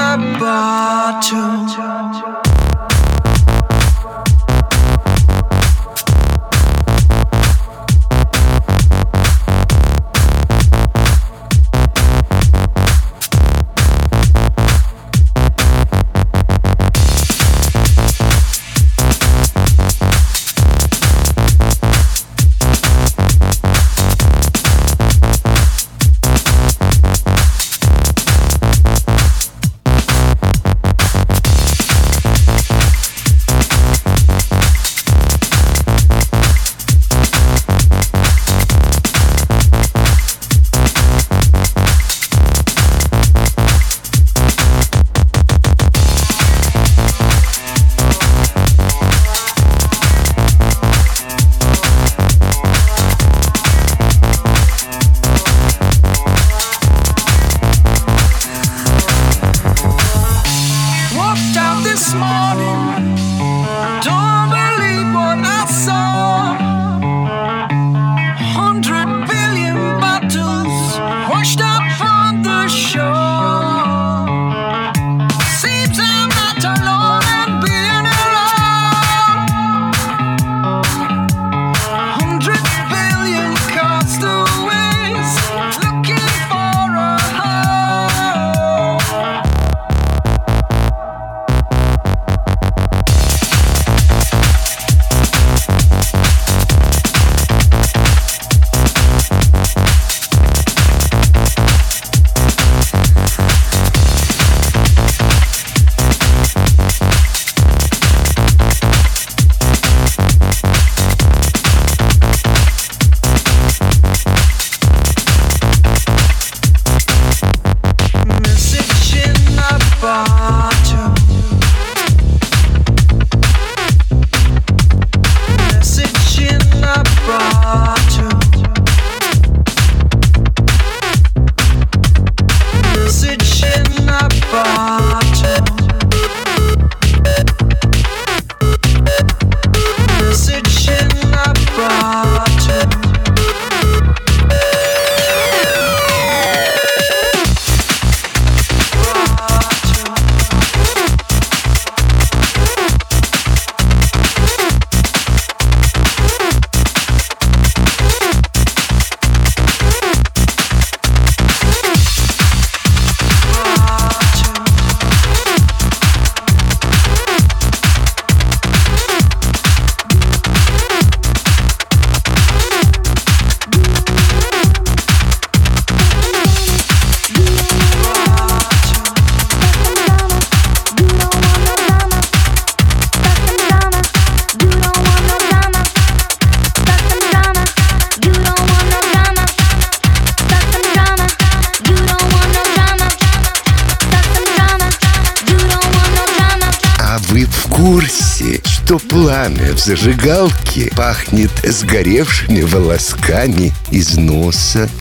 a bottle. This morning, don't believe what I saw. 100 billion bottles washed up on the shore. Seems I'm not alone and being alone. 100 billion castaways looking for a home. Вы в курсе, что пламя в зажигалке пахнет сгоревшими волосками из носа?